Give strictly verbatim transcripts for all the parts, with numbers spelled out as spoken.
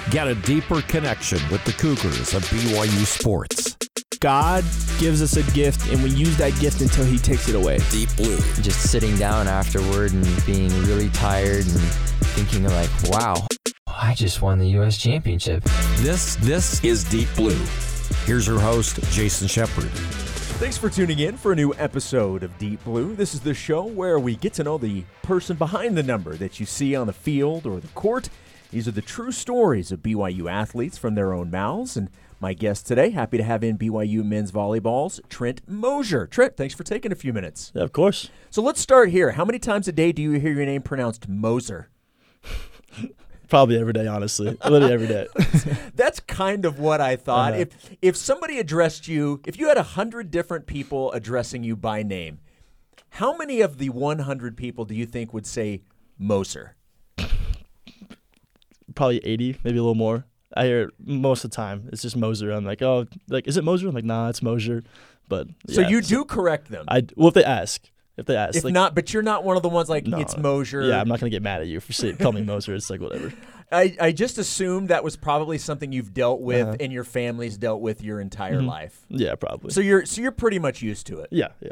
Get a deeper connection with the Cougars of B Y U sports. God gives us a gift, and we use that gift until he takes it away. Deep Blue. Just sitting down afterward and being really tired and thinking like, wow, I just won the U S championship. This, this is Deep Blue. Here's your host, Jason Shepard. Thanks for tuning in for a new episode of Deep Blue. This is the show where we get to know the person behind the number that you see on the field or the court. These are the true stories of B Y U athletes from their own mouths. And my guest today, happy to have in B Y U men's volleyball's Trent Mosier. Trent, thanks for taking a few minutes. Yeah, of course. So let's start here. How many times a day do you hear your name pronounced Moser? Probably every day, honestly. Literally every day. That's kind of what I thought. Uh-huh. If if somebody addressed you, if you had one hundred different people addressing you by name, how many of the one hundred people do you think would say Moser? Probably eighty, maybe a little more. I hear it most of the time. It's just Moser. I'm like, oh, like, is it Moser? I'm like, nah, it's Mosier. But So yeah, you do correct them? I well, if they ask, if they ask, If like, not, but you're not one of the ones like, no, it's Mosier. Yeah, I'm not gonna get mad at you for saying call me Moser. It's like whatever. I, I just assumed that was probably something you've dealt with Uh-huh. and your family's dealt with your entire Mhm. life. Yeah, probably. So you're so you're pretty much used to it. yeah, yeah.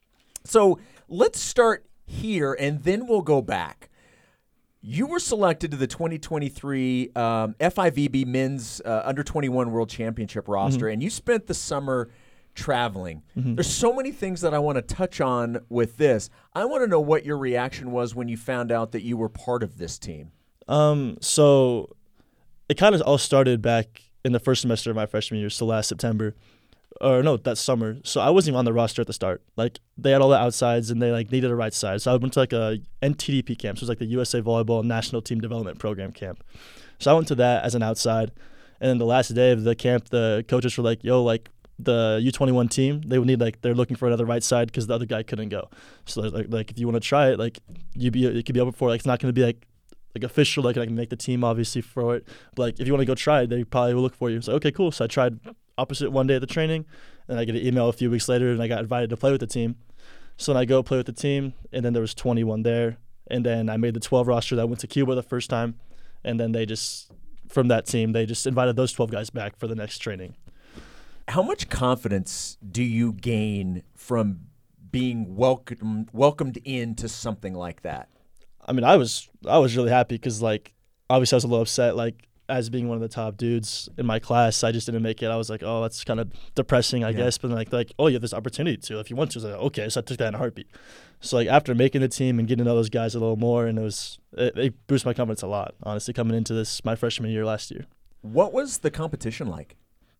So let's start here, and then we'll go back. You were selected to the twenty twenty-three um, F I V B Men's uh, Under twenty-one World Championship roster, Mm-hmm. and you spent the summer traveling. Mhm. There's so many things that I want to touch on with this. I want to know what your reaction was when you found out that you were part of this team. Um, so it kind of all started back in the first semester of my freshman year, so last September, or no, that summer. So I wasn't even on the roster at the start. Like they had all the outsides and they like needed a right side. So I went to like a N T D P camp. So it was like the U S A Volleyball National Team Development Program camp. So I went to that as an outside, and then the last day of the camp, the coaches were like, "Yo, like the U twenty-one team, they would need like they're looking for another right side because the other guy couldn't go. So like, like if you want to try it, like you be it could be open for like it's not going to be like." like official, like I can make the team obviously for it. But like if you want to go try it, they probably will look for you. So okay, cool. So I tried opposite one day at the training, and I get an email a few weeks later, and I got invited to play with the team. So then I go play with the team, and then there was twenty-one there, and then I made the twelve roster that went to Cuba the first time, and then they just from that team they just invited those twelve guys back for the next training. How much confidence do you gain from being welcomed welcomed into something like that? I mean, I was I was really happy because, like, obviously I was a little upset, like, as being one of the top dudes in my class, I just didn't make it. I was like, oh, that's kind of depressing, I Yeah. guess. But then, like, like, oh, you have this opportunity to if you want to. I was like, okay, so I took that in a heartbeat. So, like, after making the team and getting to know those guys a little more, and it was it, it boosted my confidence a lot, honestly, coming into this my freshman year last year. What was the competition like?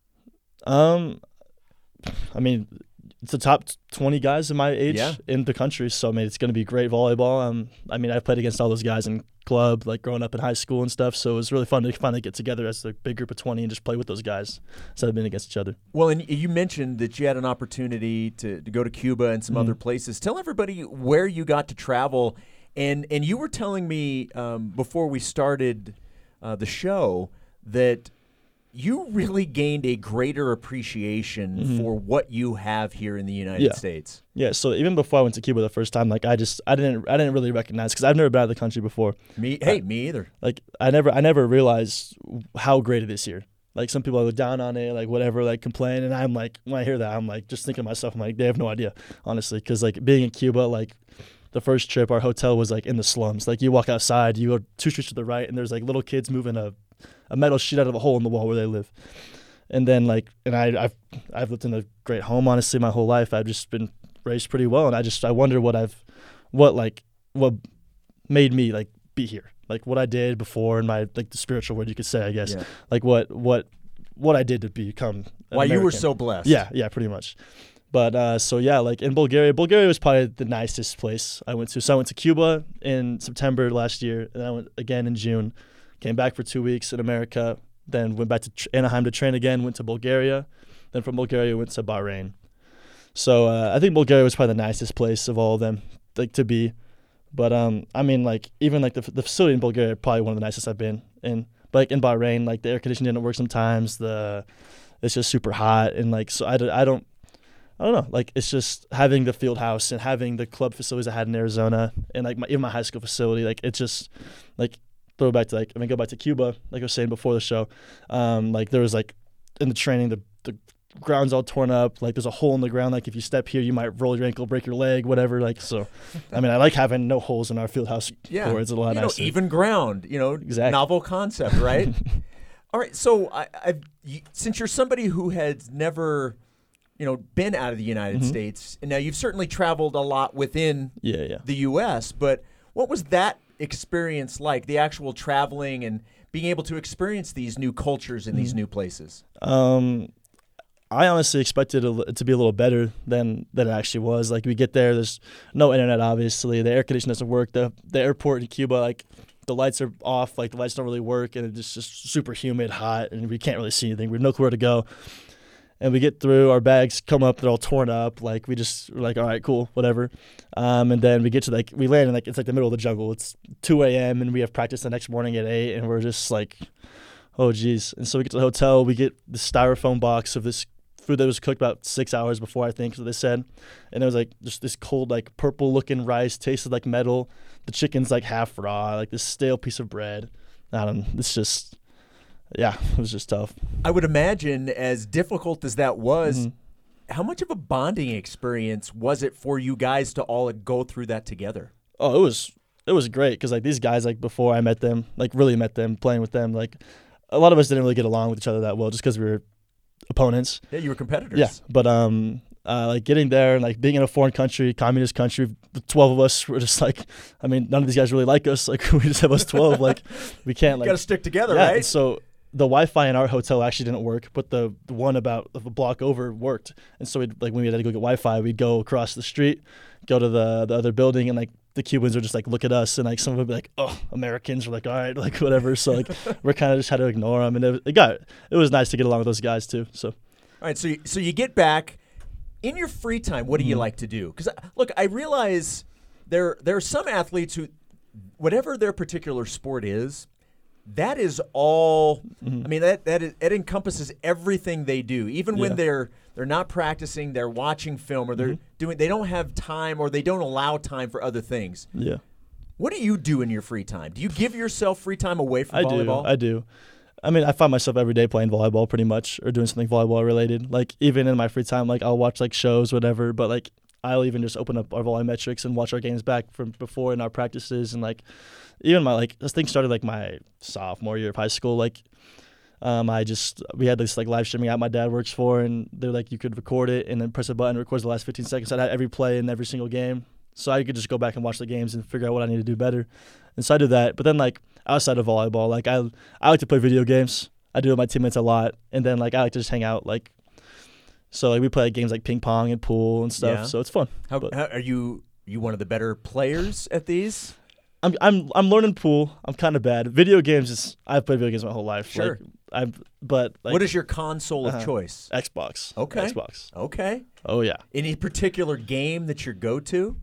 Um, I mean, it's the top twenty guys in my age Yeah. in the country, so I mean, it's going to be great volleyball. Um, I mean, I played against all those guys in club, like growing up in high school and stuff, so it was really fun to finally get together as a big group of twenty and just play with those guys instead of being against each other. Well, and you mentioned that you had an opportunity to, to go to Cuba and some Mhm. other places. Tell everybody where you got to travel, and and you were telling me um, before we started uh, the show that you really gained a greater appreciation Mhm. for what you have here in the United Yeah. States. Yeah, so even before I went to Cuba the first time, like I just I didn't I didn't really recognize because I've never been out of the country before. Me, hey, me either. Like I never I never realized how great it is here. Like some people look down on it, like whatever, like complain, and I'm like when I hear that, I'm like just thinking to myself, I'm like they have no idea, honestly, because like being in Cuba, like the first trip, our hotel was like in the slums. Like you walk outside, you go two streets to the right, and there's like little kids moving a a metal sheet out of a hole in the wall where they live. And then like, and I, I've I've lived in a great home, honestly, my whole life. I've just been raised pretty well, and I just I wonder what I've, what like what made me like be here, like what I did before in my like the spiritual word you could say, I guess, Yeah. like what what what I did to become. an Why you were American. so blessed. Yeah, yeah, pretty much. But uh, so yeah, like in Bulgaria, Bulgaria was probably the nicest place I went to. So I went to Cuba in September last year, and I went again in June. Came back for two weeks in America, then went back to tr- Anaheim to train again, went to Bulgaria. Then from Bulgaria, went to Bahrain. So uh, I think Bulgaria was probably the nicest place of all of them like to be. But um, I mean, like even like the the facility in Bulgaria, probably one of the nicest I've been in. But like in Bahrain, like the air conditioning didn't work sometimes. The it's just super hot, and like so I, d- I don't I don't know. Like it's just having the field house and having the club facilities I had in Arizona, and like my, even my high school facility. Like it's just like throw back to like I mean go back to Cuba, like I was saying before the show. Um, like there was like in the training the the ground's all torn up. Like there's a hole in the ground. Like if you step here, you might roll your ankle, break your leg, whatever. Like so, I mean I like having no holes in our field house. Yeah, floor. It's a lot you know, nicer. even ground. You know, Exactly. novel concept, right? All right. So I, I've you, since you're somebody who has never, you know, been out of the United Mhm. States, and now you've certainly traveled a lot within Yeah, yeah. the U S, but what was that experience like, the actual traveling and being able to experience these new cultures in these Mhm. new places? Um, I honestly expected it to be a little better than than it actually was. Like we get there, there's no internet, obviously. The air conditioning doesn't work. The the airport in Cuba, like the lights are off. Like the lights don't really work, and it's just super humid, hot, and we can't really see anything. We have no clue where to go. And we get through, our bags come up, they're all torn up. Like we just we're like, all right, cool, whatever. Um, and then we get to like we land in like it's like the middle of the jungle. It's two a.m. and we have practice the next morning at eight, and we're just like, oh geez. And so we get to the hotel, we get the styrofoam box of this food that was cooked about six hours before, I think, so they said. And it was like just this cold, like purple looking rice, tasted like metal. The chicken's like half raw, like this stale piece of bread. I don't know. It's just, yeah, it was just tough. I would imagine, as difficult as that was, Mhm. how much of a bonding experience was it for you guys to all go through that together? Oh, it was it was great because like these guys, like before I met them, like really met them, playing with them, like a lot of us didn't really get along with each other that well just because we were opponents. Yeah, you were competitors. Yeah, but um, uh, like getting there and like being in a foreign country, communist country, the twelve of us were just like, I mean, none of these guys really like us. Like we just have us twelve. Like we can't You like got to stick together, yeah. right? And so the Wi-Fi in our hotel actually didn't work, but the, the one about a block over worked. And so we'd, like when we had to go get Wi-Fi, we'd go across the street, go to the the other building, and like the Cubans would just like look at us, and like some would be like, "Oh, Americans." We're like, "All right," like whatever. So like we're kind of just had to ignore them, and it, it got it was nice to get along with those guys too. So All right, so you, so you get back. In your free time, what do you Mhm. like to do? Because, look, I realize there there are some athletes who, whatever their particular sport is, that is all. Mhm. I mean, that that is, it encompasses everything they do. Even when Yeah. they're they're not practicing, they're watching film, or they're Mhm. doing. They don't have time, or they don't allow time for other things. yeah, What do you do in your free time? Do you give yourself free time away from I volleyball? do. I do. I mean, I find myself every day playing volleyball pretty much, or doing something volleyball related. Like even in my free time, like I'll watch like shows, whatever. But like I'll even just open up our volumetrics and watch our games back from before in our practices, and like even my like this thing started like my sophomore year of high school. Like um, I just we had this like live streaming app my dad works for, and they're like you could record it and then press a button, it records the last fifteen seconds. I had every play in every single game, so I could just go back and watch the games and figure out what I need to do better. And so I do that. But then like outside of volleyball, like I I like to play video games. I do it with my teammates a lot, and then like I like to just hang out. Like so, like we play games like ping pong and pool and stuff. Yeah. So it's fun. How, but- how are you? You one of the better players at these? I'm I'm I'm learning pool. I'm kind of bad. Video games is I've played video games my whole life. Sure. Like, I'm but like what is your console of uh-huh. choice? Xbox? Okay. Xbox. Okay. Oh yeah. Any particular game that your go-to?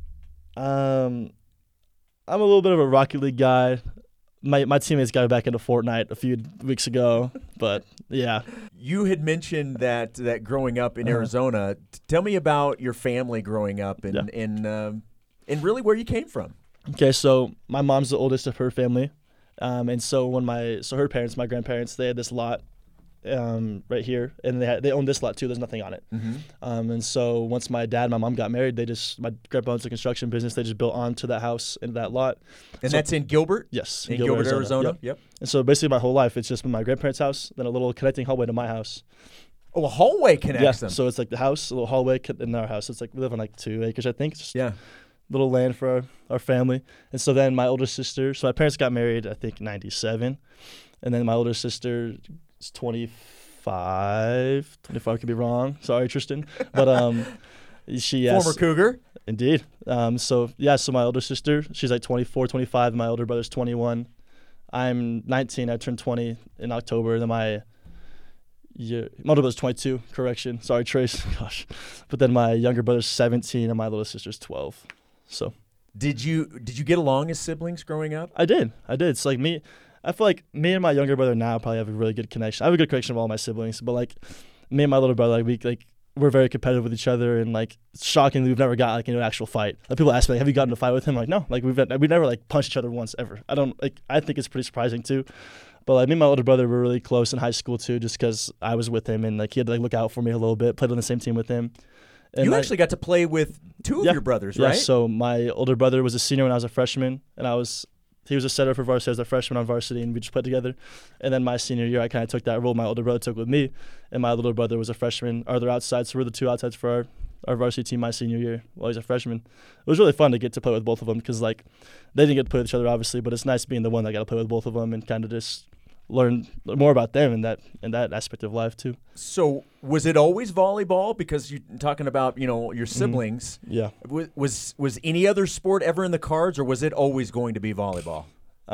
Um, I'm a little bit of a Rocket League guy. My my teammates got back into Fortnite a few weeks ago, but yeah. You had mentioned that that growing up in Uh-huh. Arizona. T- Tell me about your family growing up and Yeah. and um, and really where you came from. Okay, so my mom's the oldest of her family, um, and so when my so her parents, my grandparents, they had this lot, um, right here, and they had, they owned this lot too. There's nothing on it, Mm-hmm. um, and so once my dad and my mom got married, they just my grandpa owns a construction business. They just built onto that house and that lot. And So- that's in Gilbert. Yes, In Gilbert, Arizona. Yep. Yep. And so basically, my whole life, it's just been my grandparents' house, then a little connecting hallway to my house. Oh, a hallway connects yeah. them. So it's like the house, a little hallway co- in our house. It's like we live on like two acres, I think. It's just yeah. little land for our, our family. And so then my older sister, so my parents got married, I think, ninety-seven. And then my older sister is twenty-five. twenty-five could be wrong. Sorry, Tristan. But um, she, yes. Former Cougar. Indeed. Um, so, yeah, so my older sister, she's like twenty-four, twenty-five. My older brother's twenty-one. I'm nineteen. I turned twenty in October. Then my yeah, my older brother's twenty-two. Correction. Sorry, Trace. Gosh. But then my younger brother's seventeen, and my little sister's twelve. So Did you did you get along as siblings growing up? I did. I did. It's like me. I feel like me and my younger brother now probably have a really good connection. I have a good connection with all my siblings, but like me and my little brother, like we like we're very competitive with each other, and like shockingly, we've never got like into an actual fight. Like people ask me, like, "Have you gotten in a fight with him?" I'm like, no, like we've we've never like punched each other once ever. I don't like. I think it's pretty surprising too. But like me and my older brother were really close in high school too, just because I was with him and like he had to like look out for me a little bit. Played on the same team with him. And you my, actually got to play with two of yeah, your brothers, yeah, right? So my older brother was a senior when I was a freshman, and I was he was a setter for varsity. I was a freshman on varsity, and we just played together. And then my senior year, I kind of took that role my older brother took with me, and my little brother was a freshman. Or they're outside, so we're the two outsides for our, our varsity team my senior year while he's a freshman. It was really fun to get to play with both of them because like they didn't get to play with each other obviously, but it's nice being the one that got to play with both of them and kind of just learn more about them in that in that aspect of life too. So was it always volleyball? Because you're talking about, you know, your siblings. Mm-hmm. Yeah. Was, was was any other sport ever in the cards, or was it always going to be volleyball?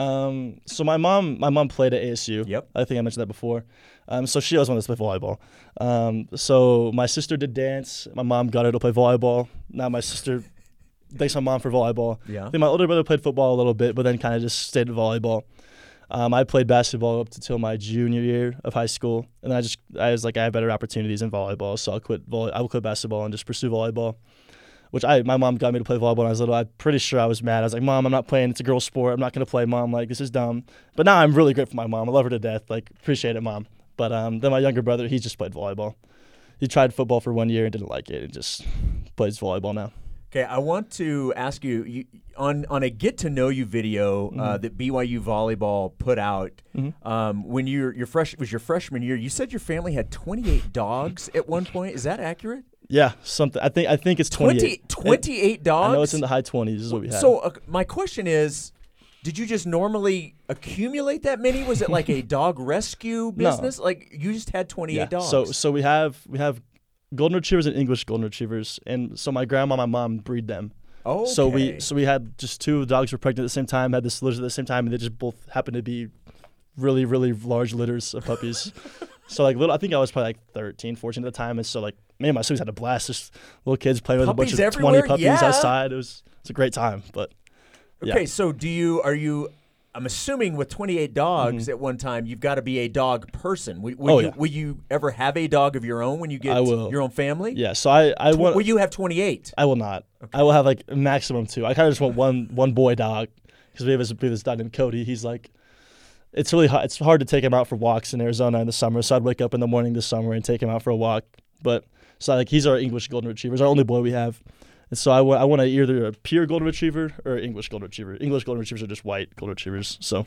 Um, so my mom, my mom played at A S U. Yep. I think I mentioned that before. Um, so she always wanted to play volleyball. Um, so my sister did dance. My mom got her to play volleyball. Now my sister thanks my mom for volleyball. Yeah. I think my older brother played football a little bit, but then kind of just stayed at volleyball. Um, I played basketball up until my junior year of high school, and I just I was like I had better opportunities in volleyball, so I'll quit volley I will quit basketball and just pursue volleyball. Which I my mom got me to play volleyball when I was little. I'm pretty sure I was mad. I was like, Mom, I'm not playing. It's a girl sport. I'm not gonna play, Mom. Like this is dumb. But now I'm really grateful for my mom. I love her to death. Like appreciate it, Mom. But um, then my younger brother, he just played volleyball. He tried football for one year and didn't like it, and just plays volleyball now. Okay, I want to ask you, you on on a get to know you video Mm-hmm. uh, that B Y U volleyball put out. Mm-hmm. Um, when you're your fresh was your freshman year, you said your family had twenty-eight dogs at one point. Is that accurate? Yeah, something. I think I think it's twenty-eight. twenty, twenty-eight dogs. I know it's in the high twenties. Is what we have. So uh, my question is, did you just normally accumulate that many? Was it like a dog rescue business? Like you just had twenty-eight yeah. dogs. So so we have we have golden retrievers and English golden retrievers, and so my grandma and my mom breed them. Oh, okay. So we so we had just two dogs were pregnant at the same time, had this litters at the same time, and they just both happened to be really really large litters of puppies. So like little, I think I was probably like thirteen, fourteen at the time, and so like me and my siblings had a blast, just little kids playing with Puppies a bunch of everywhere? twenty puppies Yeah. outside. It was it's a great time, but yeah. Okay, so do you are you? I'm assuming with twenty-eight dogs Mhm. at one time, you've got to be a dog person. Will, will Oh, you yeah. will you ever have a dog of your own when you get I will. your own family? Yeah, so I I Tw- want will you have twenty-eight? I will not. I will have like a maximum two. I kind of just want one one boy dog because we have this, we have this dog named Cody. He's like, it's really hard. It's hard to take him out for walks in Arizona in the summer. So I'd wake up in the morning this summer and take him out for a walk. But so like he's our English golden retriever. He's our only boy we have. And so I want I want to either a pure golden retriever or English golden retriever. English golden retrievers are just white golden retrievers. So,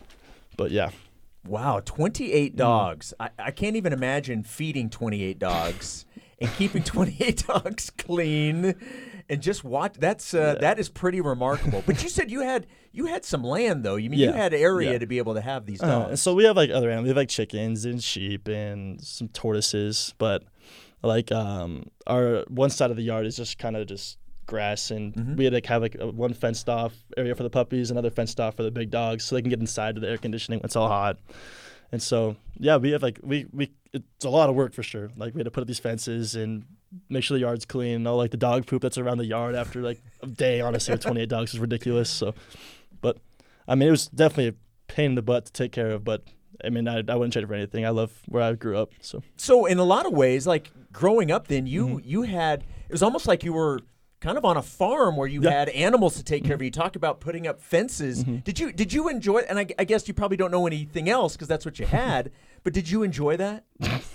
but yeah. Wow, twenty-eight Mm. dogs. I, I can't even imagine feeding twenty-eight dogs and keeping twenty-eight dogs clean and just watch. That's uh, Yeah. that is pretty remarkable. But you said you had you had some land though. You mean you Yeah. had area Yeah. to be able to have these Uh, dogs. and so we have like other animals. We have like chickens and sheep and some tortoises, but like um, our one side of the yard is just kind of just grass, and Mhm. we had like have like a one fenced off area for the puppies, another fenced off for the big dogs, so they can get inside to the air conditioning when it's all hot. And so yeah, we have like we we it's a lot of work for sure. Like we had to put up these fences and make sure the yard's clean, and all like the dog poop that's around the yard after like a day. Honestly, with twenty-eight dogs is ridiculous. So, but I mean, it was definitely a pain in the butt to take care of, but I mean, I, I wouldn't trade it for anything. I love where I grew up. So So in a lot of ways, like growing up, then you Mhm. you had it was almost like you were kind of on a farm where you Yeah. had animals to take care of. You talked about putting up fences. Mhm. Did you did you enjoy? And I, I guess you probably don't know anything else because that's what you had. But did you enjoy that?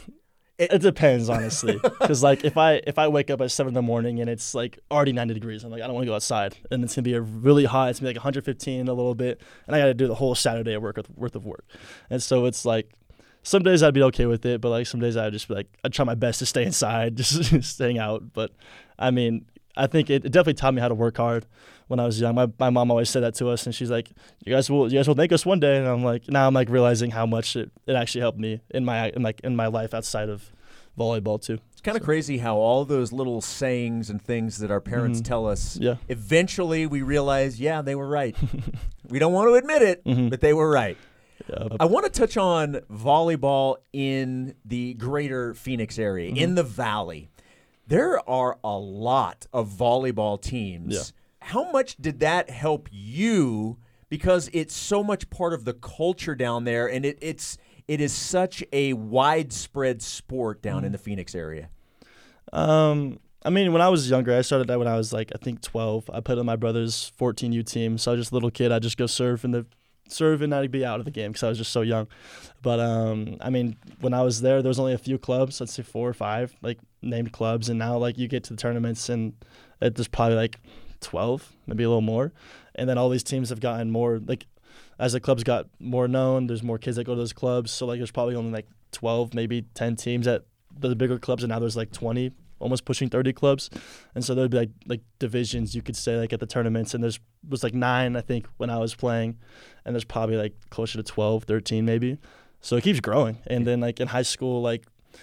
it depends, honestly, because like if I if I wake up at seven in the morning and it's like already ninety degrees, I'm like I don't want to go outside, and it's gonna be a really hot. It's gonna be like one hundred fifteen a little bit, and I got to do the whole Saturday of work with, worth of work, and so it's like. Some days I'd be okay with it, but like some days I'd just be like, I'd try my best to stay inside, just staying out. But I mean, I think it, it definitely taught me how to work hard when I was young. My my mom always said that to us, and she's like, "You guys will, you guys will thank us one day." And I'm like, now I'm like realizing how much it, it actually helped me in my in like in my life outside of volleyball too. It's kind of crazy how all those little sayings and things that our parents Mhm. tell us. Yeah. Eventually, we realize, yeah, they were right. We don't want to admit it, Mhm. but they were right. Yeah. I want to touch on volleyball in the greater Phoenix area, in the Valley. There are a lot of volleyball teams. Yeah. How much did that help you? Because it's so much part of the culture down there, and it, it's it is such a widespread sport down in the Phoenix area. Um, I mean, when I was younger, I started that when I was like I think twelve. I played on my brother's fourteen U team, so I was just a little kid. I just go surf in the serve and I'd be out of the game because I was just so young. But um, I mean, when I was there, there was only a few clubs, let's say four or five, like named clubs, and now like you get to the tournaments and it, there's probably like twelve, maybe a little more, and then all these teams have gotten more like as the clubs got more known. There's more kids that go to those clubs, so like there's probably only like twelve, maybe ten teams at the bigger clubs, and now there's like twenty. Almost pushing thirty clubs, and so there'd be like like divisions you could say like at the tournaments, and there's was like nine I think when I was playing, and there's probably like closer to twelve, thirteen maybe, so it keeps growing. And then like in high school, like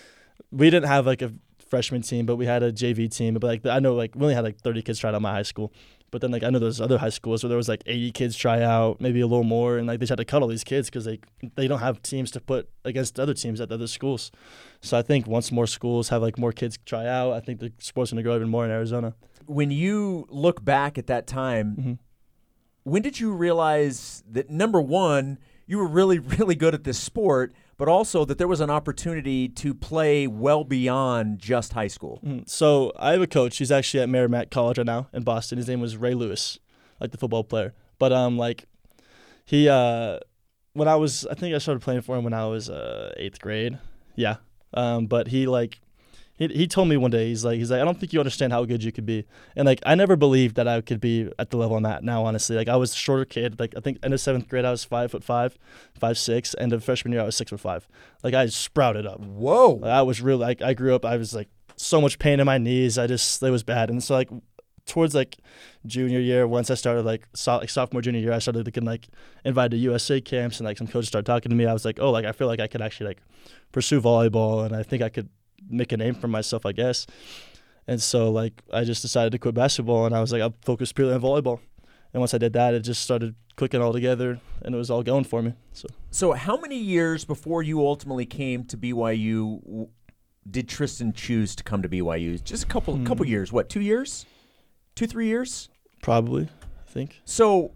we didn't have like a freshman team, but we had a J V team. But like I know like we only had like thirty kids try out my high school, but then like I know there's other high schools where there was like eighty kids try out, maybe a little more, and like they just had to cut all these kids because they they don't have teams to put against other teams at the other schools. So I think once more schools have like more kids try out, I think the sport's going to grow even more in Arizona. When you look back at that time, Mm-hmm. when did you realize that, number one, you were really, really good at this sport, but also that there was an opportunity to play well beyond just high school? Mhm. So I have a coach. He's actually at Merrimack College right now in Boston. His name was Ray Lewis, like the football player. But um, like he, uh, when I was, I think I started playing for him when I was uh, eighth grade. Yeah. Um, but he like, he he told me one day, he's like, he's like, I don't think you understand how good you could be. And like, I never believed that I could be at the level I'm at now, honestly. Like I was a shorter kid. Like I think end of seventh grade, I was five foot five, five, six. End of freshman year, I was six foot five. Like I sprouted up. Whoa. Like, I was really, like I grew up, I was like so much pain in my knees. I just, it was bad. And so like towards like junior year, once I started like, so, like sophomore, junior year, I started getting like invited to U S A camps, and like some coaches started talking to me. I was like, oh, like I feel like I could actually like pursue volleyball, and I think I could make a name for myself, I guess. And so like I just decided to quit basketball, and I was like, I'll focus purely on volleyball. And once I did that, it just started clicking all together, and it was all going for me. So, So how many years before you ultimately came to B Y U w- did Tristan choose to come to B Y U? Just a couple, Hmm. couple years. What, two years? Two, three years? probably, I think. So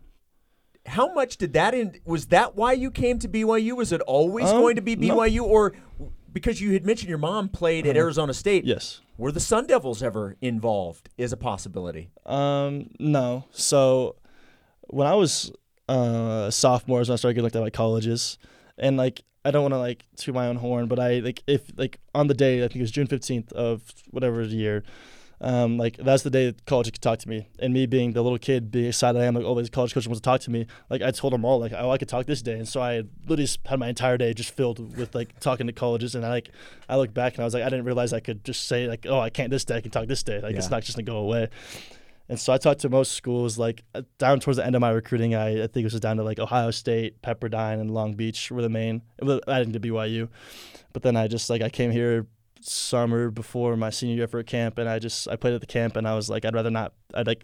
how much did that in, was that why you came to B Y U? Was it always Um, going to be no. B Y U? Or because you had mentioned your mom played at Uh-huh. Arizona State. Yes. Were the Sun Devils ever involved is a possibility? Um, no. So when I was uh, a sophomore, is when I started getting looked at by colleges, and like I don't want to like toot my own horn, but I like if like on the day, I think it was June fifteenth of whatever year. Um, like that's the day that college could talk to me, and me being the little kid, being excited I am, like all these college coaches want to talk to me. Like I told them all, like oh I could talk this day, and so I literally just had my entire day just filled with like talking to colleges, and I like I look back and I was like I didn't realize I could just say like oh I can't this day, I can talk this day, like it's Yeah. not just gonna go away. And so I talked to most schools, like uh, down towards the end of my recruiting, I, I think it was down to like Ohio State, Pepperdine, and Long Beach were the main, adding to B Y U. But then I just like I came here summer before my senior year for a camp, and I just I played at the camp, and I was like I'd rather not. I'd like,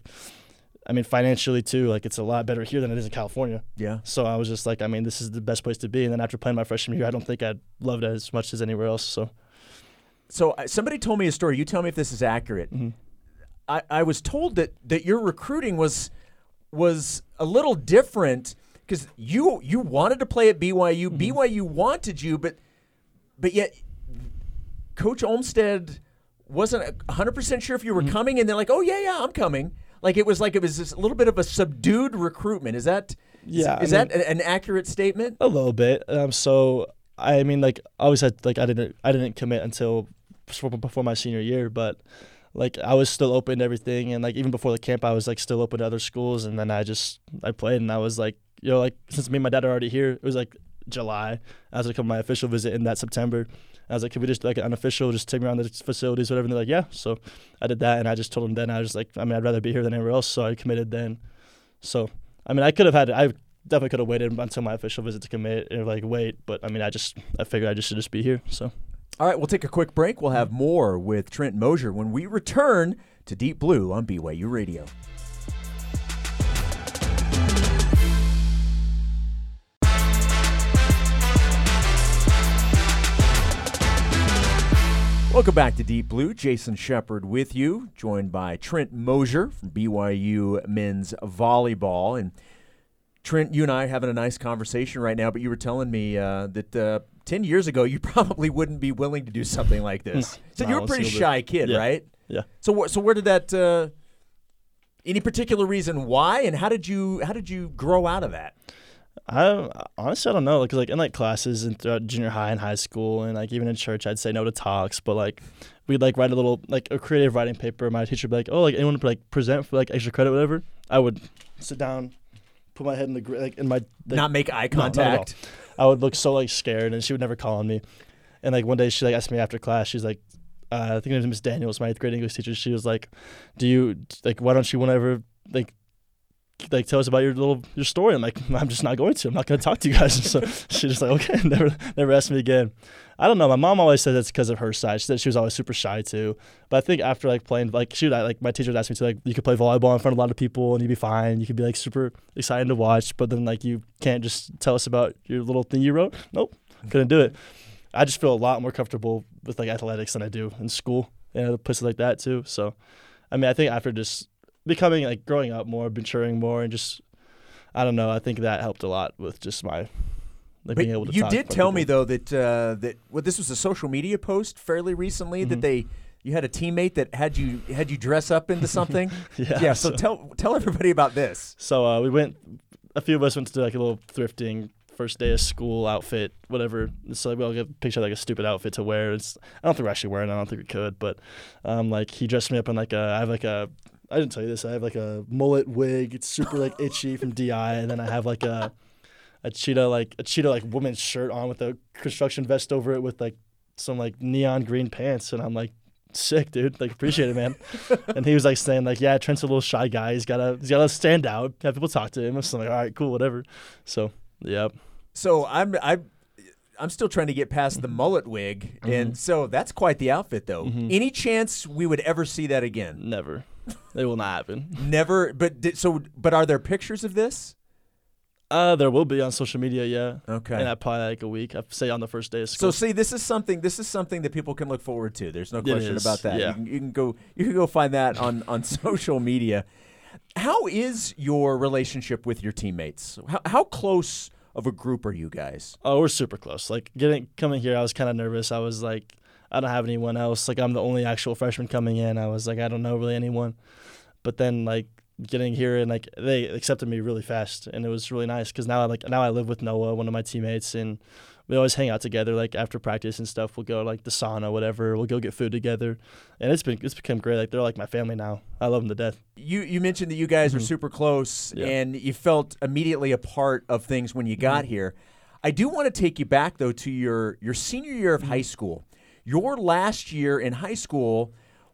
I mean financially too, like it's a lot better here than it is in California. Yeah. So I was just like, I mean this is the best place to be. And then after playing my freshman year, I don't think I'd loved it as much as anywhere else. So. So uh, somebody told me a story. You tell me if this is accurate. Mm-hmm. I, I was told that, that your recruiting was was a little different because you you wanted to play at B Y U. Mm-hmm. B Y U wanted you, but but yet Coach Olmstead wasn't one hundred percent sure if you were Mm-hmm. coming, and they're like, oh, yeah, yeah, I'm coming. Like it was like it was this little bit of a subdued recruitment. Is that Yeah, is, is I mean- that a- an accurate statement? A little bit. Um, so I mean, like I always had like I didn't I didn't commit until before, before my senior year, but like I was still open to everything, and like even before the camp, I was like still open to other schools, and then I just I played, and I was like you know like since me and my dad are already here, it was like July. I was gonna come on my official visit in that September. I was like, can we just like an unofficial, just take me around the facilities, whatever? And they're like, yeah. So I did that, and I just told them then. I was like, I mean, I'd rather be here than anywhere else, so I committed then. So I mean, I could have had I definitely could have waited until my official visit to commit or like wait, but I mean, I just I figured I just should just be here. So All right, we'll take a quick break. We'll have more with Trent Mosier when we return to Deep Blue on B Y U Radio. Welcome back to Deep Blue. Jason Shepard with you, joined by Trent Mosier from B Y U Men's Volleyball. And Trent, you and I are having a nice conversation right now, but you were telling me uh, that uh, ten years ago, you probably wouldn't be willing to do something like this. So No, you're a pretty single shy bit. kid, Yeah. right? Yeah. So wh- so where did that? Uh, any particular reason why, and how did you how did you grow out of that? I honestly I don't know, because like in like classes and throughout junior high and high school and like even in church I'd say no to talks, but like we'd like write a little like a creative writing paper. My teacher would be like, oh, like anyone to like present for like extra credit, whatever. I would sit down, put my head in the gr- like in my like, Not make eye No, not at all. contact. I would look so like scared, and she would never call on me. And like one day she like asked me after class, she's like, uh, I think it was Miss Daniels, my eighth grade English teacher. She was like, do you like why don't you whenever like like tell us about your little your story? I'm like, I'm just not going to. I'm not going to talk to you guys. So she's just like, okay, never never asked me again. I don't know. My mom always said that's because of her side. She said she was always super shy too. But I think after like playing, like she would like my teacher would ask me to like you could play volleyball in front of a lot of people and you'd be fine. You could be like super excited to watch. But then like you can't just tell us about your little thing you wrote. Nope, couldn't do it. I just feel a lot more comfortable with like athletics than I do in school and other places like that too. So, I mean, I think after just becoming like growing up more, maturing more, and just I don't know. I think that helped a lot with just my like But being able to. you talk did to tell me people. though that uh, that well, this was a social media post fairly recently that Mhm. they you had a teammate that had you had you dress up into something. Yeah. yeah. So, tell tell everybody about this. So uh, we went. A few of us went to do like a little thrifting first day of school outfit, whatever. So like, we all get a picture of like a stupid outfit to wear. It's I don't think we're actually wearing it. I don't think we could, but um, like he dressed me up in like a. I have like a. I didn't tell you this. I have like a mullet wig. It's super like itchy from D I, and then I have like a a cheetah like a cheetah like woman's shirt on with a construction vest over it with like some like neon green pants, and I'm like, sick, dude. Like appreciate it, man. And he was like saying like, yeah, Trent's a little shy guy. He's gotta he's gotta stand out. Have people talk to him. So I'm like, all right, cool, whatever. So yeah. So I'm I. I'm still trying to get past the mullet wig, and so that's quite the outfit, though. Mhm. Any chance we would ever see that again? Never. It will not happen. Never. But did, so, but are there pictures of this? Uh, there will be on social media, yeah. Okay. And that probably like a week. I say on the first day of So school. see, this is something. This is something that people can look forward to. There's no It question is, about that. yeah. You, can, you can go. You can go find that on on social media. How is your relationship with your teammates? How how close of a group are you guys? Oh, we're super close. Like getting coming here, I was kind of nervous. I was like, I don't have anyone else. Like I'm the only actual freshman coming in. I was like, I don't know really anyone. But then like getting here and like they accepted me really fast, and it was really nice because now I like now I live with Noah, one of my teammates, and we always hang out together. Like after practice and stuff, we'll go like the sauna, whatever. We'll go get food together, and it's been it's become great. Like they're like my family now. I love them to death. You you mentioned that you guys are Mhm. super close, Yeah. and you felt immediately a part of things when you got Mhm. here. I do want to take you back though to your your senior year of high school. Your last year in high school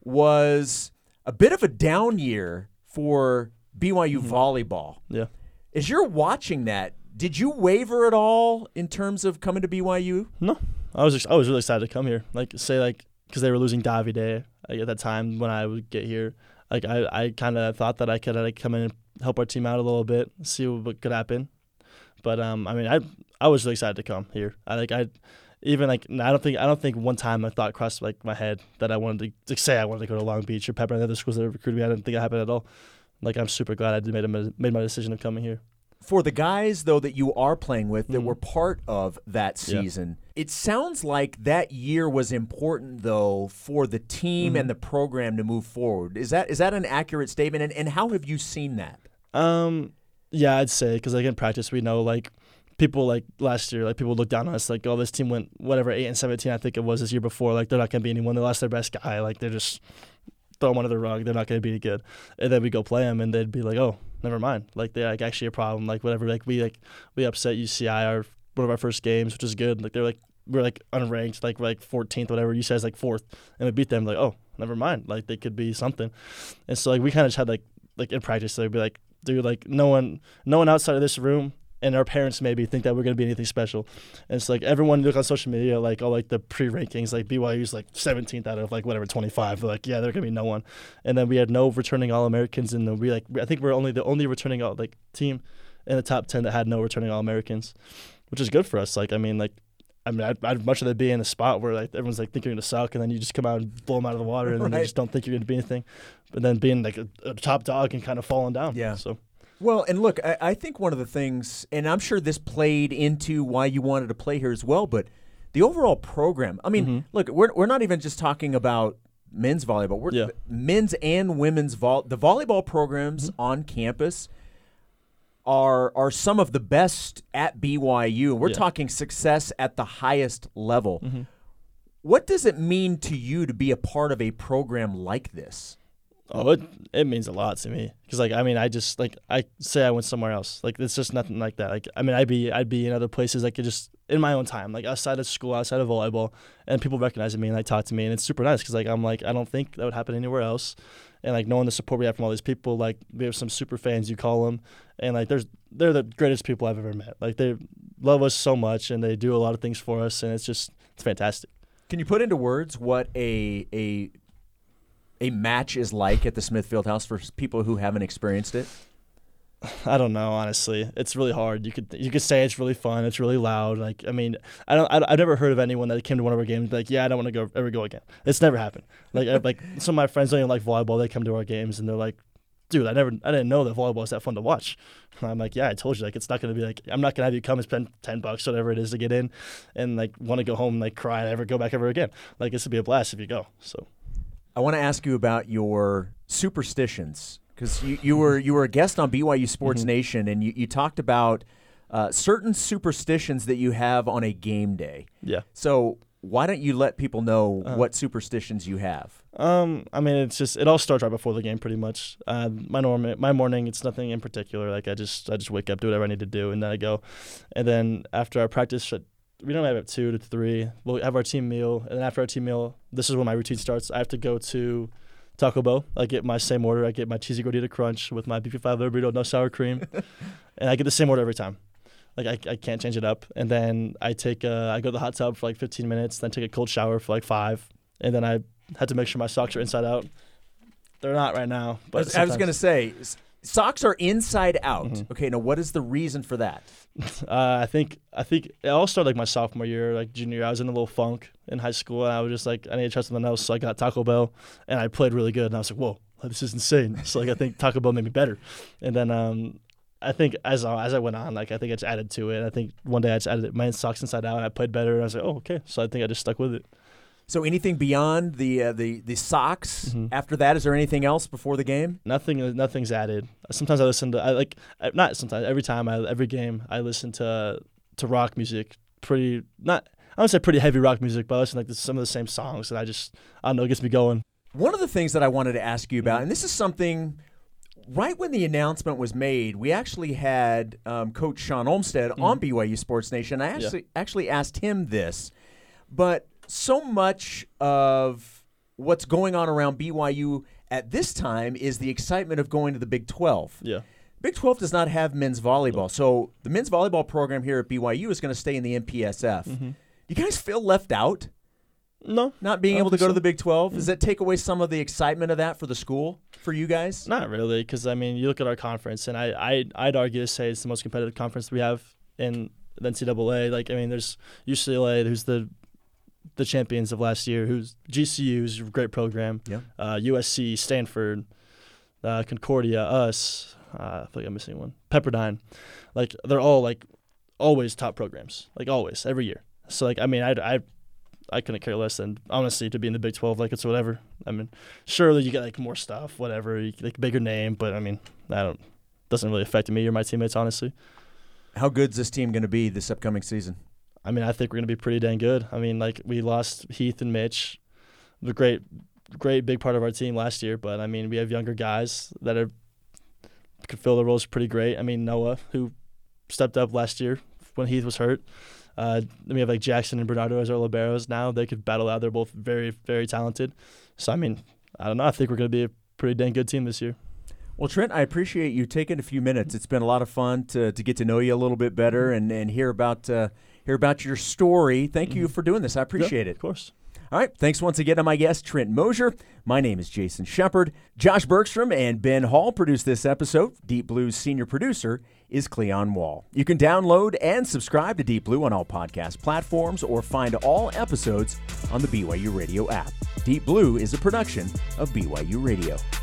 was a bit of a down year for B Y U volleyball. Yeah. As you're watching that, did you waver at all in terms of coming to B Y U? No, I was ex- I was really excited to come here. Like say like because they were losing Davide like, at that time when I would get here. Like I, I kind of thought that I could like come in and help our team out a little bit, see what could happen. But um, I mean, I I was really excited to come here. I like I even like I don't think I don't think one time I thought crossed like my head that I wanted to like, say I wanted to go to Long Beach or Pepper and the other schools that recruited me. I didn't think it happened at all. Like I'm super glad I did made a, made my decision of coming here. For the guys, though, that you are playing with that Mhm. were part of that Yeah. season, it sounds like that year was important, though, for the team Mhm. and the program to move forward. Is that is that an accurate statement? And, and how have you seen that? Um, yeah, I'd say because like in practice we know like people like last year like people look down on us like oh this team went whatever eight and seventeen I think it was this year before like they're not gonna be anyone, they lost their best guy, like they're just throw them under the rug, they're not gonna be any good, and then we go play them and they'd be like oh never mind, like they're like actually a problem, like whatever, like we like we upset U C I our one of our first games, which is good, like they're like we're like unranked, like we're like fourteenth whatever, U C I's like fourth, and we beat them, like oh never mind, like they could be something. And so like we kind of just had like like in practice they'd be like dude like no one no one outside of this room and our parents maybe think that we're going to be anything special. And it's like everyone you look on social media, like all like the pre-rankings, like B Y U's like seventeenth out of like whatever twenty-five. They're like, yeah, they're going to be no one. And then we had no returning All-Americans, and then we like I think we're only the only returning all like team in the top ten that had no returning All-Americans, which is good for us. Like I mean like I mean I'd, I'd much rather be in a spot where like everyone's like think you're going to suck, and then you just come out and blow them out of the water, and then Right. they just don't think you're going to be anything. But then being like a, a top dog and kind of falling down. Yeah. So. Well, and look, I, I think one of the things, and I'm sure this played into why you wanted to play here as well, but the overall program. I mean, Mm-hmm. look, we're we're not even just talking about men's volleyball. We're Yeah. men's and women's vol. The volleyball programs Mm-hmm. on campus are are some of the best at B Y U. We're Yeah. talking success at the highest level. Mm-hmm. What does it mean to you to be a part of a program like this? Oh, it it means a lot to me because like I mean I just like I say I went somewhere else like it's just nothing like that like I mean I'd be I'd be in other places like it just in my own time like outside of school outside of volleyball and people recognize me and like talk to me and it's super nice because like I'm like I don't think that would happen anywhere else and like knowing the support we have from all these people like we have some super fans you call them and like there's they're the greatest people I've ever met like they love us so much and they do a lot of things for us and it's just it's fantastic. Can you put into words what a a a match is like at the Smith Fieldhouse for people who haven't experienced it? I don't know, honestly. It's really hard. You could you could say it's really fun. It's really loud. Like I mean, I don't. I, I've never heard of anyone that came to one of our games and be like, yeah, I don't want to go ever go again. It's never happened. Like I, like some of my friends don't even like volleyball. They come to our games and they're like, dude, I never, I didn't know that volleyball was that fun to watch. And I'm like, yeah, I told you. Like it's not gonna be like I'm not gonna have you come and spend ten bucks, whatever it is, to get in, and like want to go home and like cry and never go back ever again. Like this would be a blast if you go. So. I want to ask you about your superstitions because you, you were you were a guest on B Y U Sports Mm-hmm. Nation and you, you talked about uh, certain superstitions that you have on a game day. Yeah. So why don't you let people know Uh-huh. what superstitions you have? Um, I mean, it's just it all starts right before the game, pretty much. Uh, my norm, my morning, it's nothing in particular. Like I just, I just wake up, do whatever I need to do, and then I go. And then after our practice, we don't have at two to three. We'll have our team meal, and then after our team meal, this is when my routine starts. I have to go to Taco Bell. I get my same order. I get my cheesy gordita crunch with my B P five burrito, no sour cream, and I get the same order every time. Like I, I can't change it up. And then I take, uh, I go to the hot tub for like fifteen minutes, then take a cold shower for like five, and then I had to make sure my socks are inside out. They're not right now, I but was, I was going to say s- socks are inside out. Mhm. Okay, now what is the reason for that? Uh, I think I think it all started like my sophomore year, like junior year. I was in a little funk in high school, and I was just like, I need to try something else. So I got Taco Bell, and I played really good. And I was like, whoa, this is insane. So like I think Taco Bell made me better. And then um, I think as I, as I went on, like I think I just added to it. I think one day I just added my socks inside out, and I played better. And I was like, oh, okay. So I think I just stuck with it. So anything beyond the uh, the the socks Mhm. after that? Is there anything else before the game? Nothing, nothing's added. Sometimes I listen to, I like, I- not sometimes, every time, I, every game, I listen to to rock music. Pretty, not, I don't say pretty heavy rock music, but I listen to, like to some of the same songs, and I just, I don't know, it gets me going. One of the things that I wanted to ask you about, and this is something, right when the announcement was made, we actually had um, Coach Sean Olmstead on B Y U Sports Nation. I actually actually asked him this, but so much of what's going on around B Y U at this time is the excitement of going to the Big twelve. Yeah. Big twelve does not have men's volleyball, so the men's volleyball program here at B Y U is going to stay in the M P S F. Mm-hmm. You guys feel left out? No. Not being I don't able to think go to so. the Big twelve? Does that take away some of the excitement of that for the school, for you guys? Not really, because I mean, you look at our conference, and I, I, I'd argue to say it's the most competitive conference we have in the N C double A. Like, I mean, there's U C L A, who's the the champions of last year, who's G C U, who's a great program. Yeah. Uh, U S C, Stanford, uh, Concordia, us. Uh, I feel like I'm missing one. Pepperdine. Like, they're all like always top programs. Like always, every year. So like, I mean, I, I, I couldn't care less than honestly to be in the Big twelve. Like it's whatever. I mean, surely you get like more stuff, whatever, you, like bigger name. But I mean, I don't. Doesn't really affect me or my teammates, honestly. How good's this team going to be this upcoming season? I mean, I think we're gonna be pretty dang good. I mean, like we lost Heath and Mitch, the great, great big part of our team last year. But I mean, we have younger guys that are could fill the roles pretty great. I mean, Noah, who stepped up last year when Heath was hurt. Uh, then we have like Jackson and Bernardo as our liberos now. They could battle out. They're both very, very talented. So I mean, I don't know. I think we're gonna be a pretty dang good team this year. Well, Trent, I appreciate you taking a few minutes. It's been a lot of fun to to get to know you a little bit better and, and hear about uh, hear about your story. Thank you for doing this. I appreciate Yeah, it. Of course. All right. Thanks once again to my guest, Trent Mosier. My name is Jason Shepard. Josh Bergstrom and Ben Hall produced this episode. Deep Blue's senior producer is Cleon Wall. You can download and subscribe to Deep Blue on all podcast platforms or find all episodes on the B Y U Radio app. Deep Blue is a production of B Y U Radio.